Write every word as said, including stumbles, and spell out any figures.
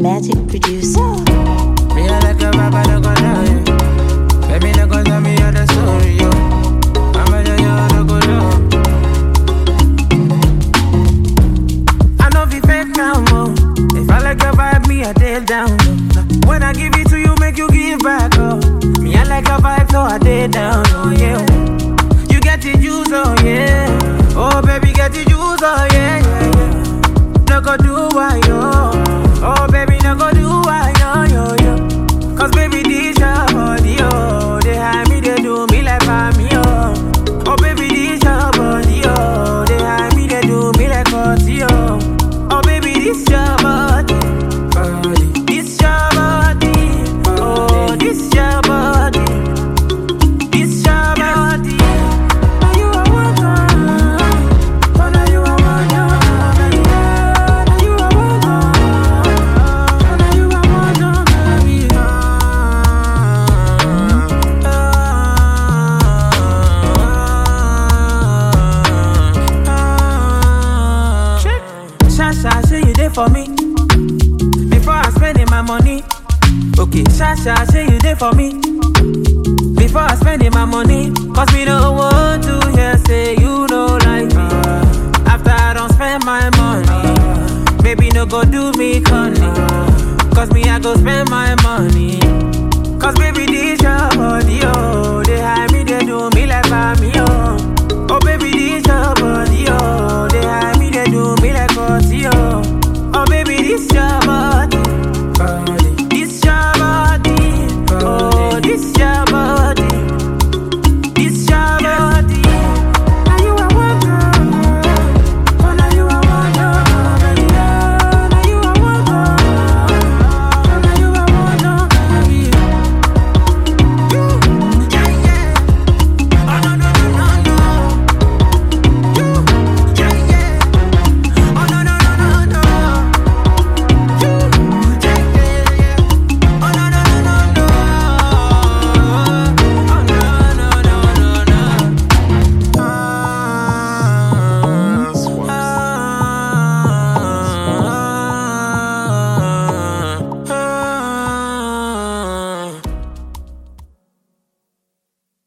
Magic Producer. Me I like a rapper, no go lie. Baby, no go tell me all the story, yo. I'm a yo, no go low. I know if you fake now, mo. If I like your vibe, me I take down. When I give it to you, make you give back, oh. Me I like your vibe, so I take down, oh yeah. You get the juice, oh yeah. Oh baby, get the juice, oh yeah, yeah, yeah. No go do why, yo. Oh baby, no go do why, yo, yo, yo. Cause baby, this your body, oh. They hide me, they do me like me, oh. Oh baby, this your body, oh. They hide me, they do me like party, oh. Oh baby, this your body, body. This your body, oh, this your body. This your body. Now you are one, oh, now you are one, oh, baby. Now you are one, oh, now you are one, oh, baby. Shasha, say you there for me before I spending my money. Okay, Shasha, say you there for me before I spending my money.